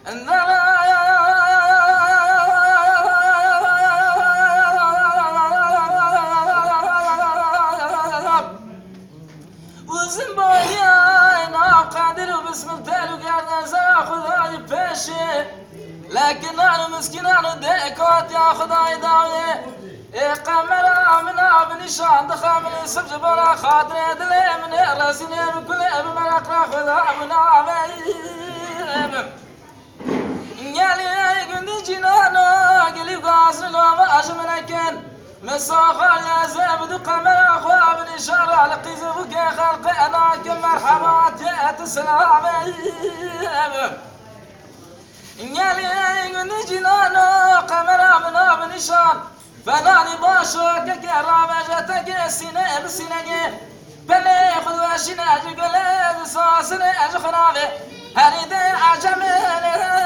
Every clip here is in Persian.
وزن بايا انا قادر وبسم التالو قاعد ناخذ هذه بيشي لكن انا مسكين انا ديكوت يا خداي داوي قمر من ابن شان دخل من سبج بلا خاطر دلي من راسني من كل ابن اقرا خذها من ابي يالي قندي جنانا قلي قاصر لو ما اشمنكن مساخ يا زبد قمر اخو بن شر على قيزبك يا خلق انا كمرحبات يا تسلام يالي قندي جنانا قمر من ابن شان فناني باشوك كرامجتك سنة بسنة بلي خذوا شناج قلب صاصن أجخنابي هريد عجمي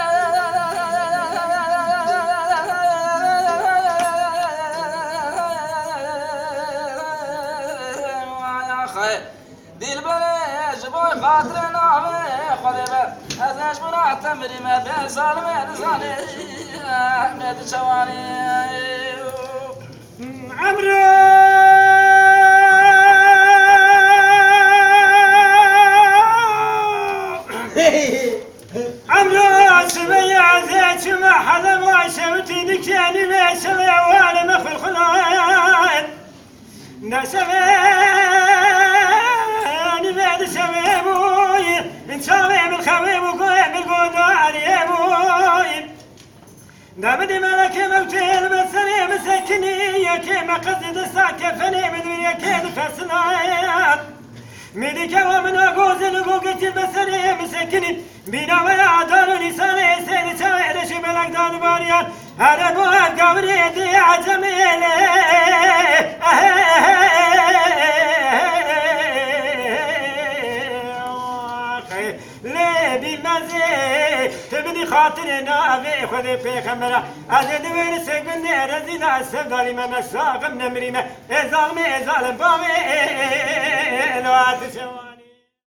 ديل بلي جبوي خاطرنا بي خذي أزاش برا تمري ما بين سالمي نزاني أحمد شواني عمرو عمرو سميع زيت ما حدا ما شوتي دكاني ما سمع وانا مخل خلاص نسمعني بعد سمع ابوي من سامع من خوي وقوي بالقود علي ابوي دابدي ملك موتي المسري مسكني كيما قصد الساكفني من دنيا كيد خسنايات ميديك ومن اغوز لقوقت المسري مسكني بينا ويا دار لساني سيدي سويد شبلك دان باريان هذا بواد قبري دي عجميلي لي بمزي تبني خاطرنا في خذي في خمرة أزيد ورسك من رزينا السفدالي ما مساق من مريمة إزال مي إزال بامي لو